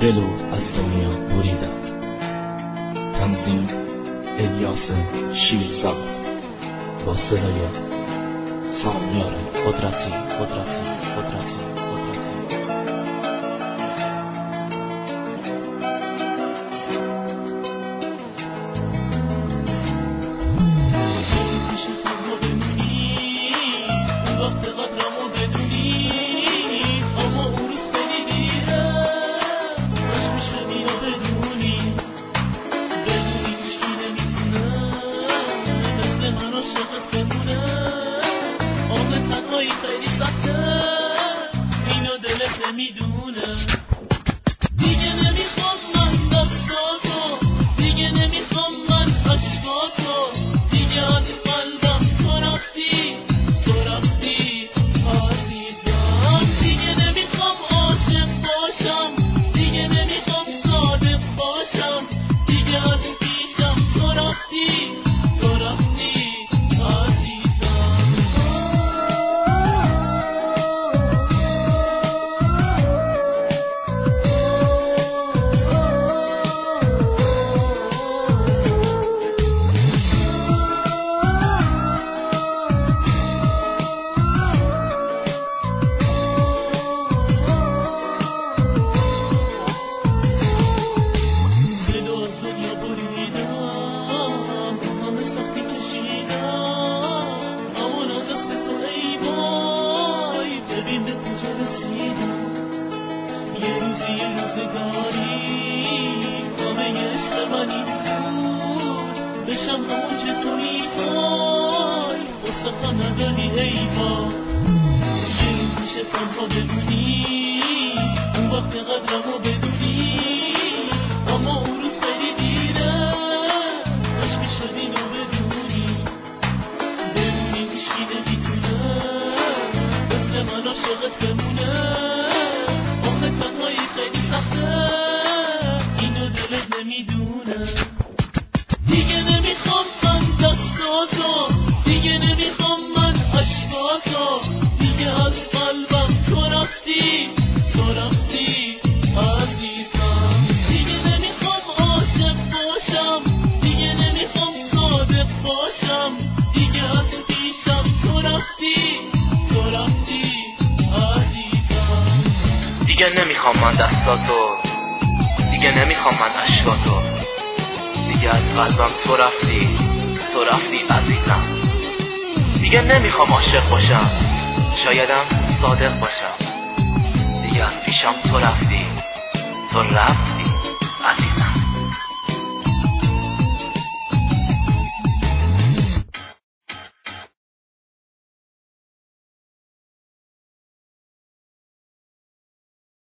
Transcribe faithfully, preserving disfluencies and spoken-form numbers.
دل و از دنیا بریدم. تنظیم الیاس شیرزاد با صدای سامیار قدرتی قدرتی قدرتی قدرتی. نمیدونم دیگه نمیخوام من دستاتو، دیگه نمیخوام من عشقاتو، دیگه از قلبم تو رفتی تو رفتی عزیزم. دیگه نمیخوام عاشق باشم، دیگه نمیخوام صادق باشم، دیگه از پیشم تو رفتی تو رفتی عزیزم. یه روزی یه روزگاری همه عشق منی بود، بشم همون که تویی خای واسه نداری ای با. یه روز میشه تنها بمونی، اون وقت قدرمو بدونی، اما اون روز خیلی دیره، کاش میشد اینو بدونی. بدونی هیچکی نمیتونه مثل من عاشقت بمونه، تنهایی خیلی سخته اینو دلت نمیدونه. دیگه نمیخوام من دستاتو، دیگه نمیخوام من عشقاتو، دیگه از قلبم تو رفتی تو رفتی عزیزم. دیگه نمیخوام عاشق باشم، دیگه نمیخوام صادق باشم، دیگه از پیشم تو رفتی تو رفتی عزیزم. دیگه نمیخوام من دستاتو، دیگه نمیخوام من عشقاتو، دیگه از قلبم تو رفتی تو رفتی عزیزم. دیگه نمیخوام عاشق باشم، شایدم صادق باشم، دیگه از پیشم تو رفتی تو رفتی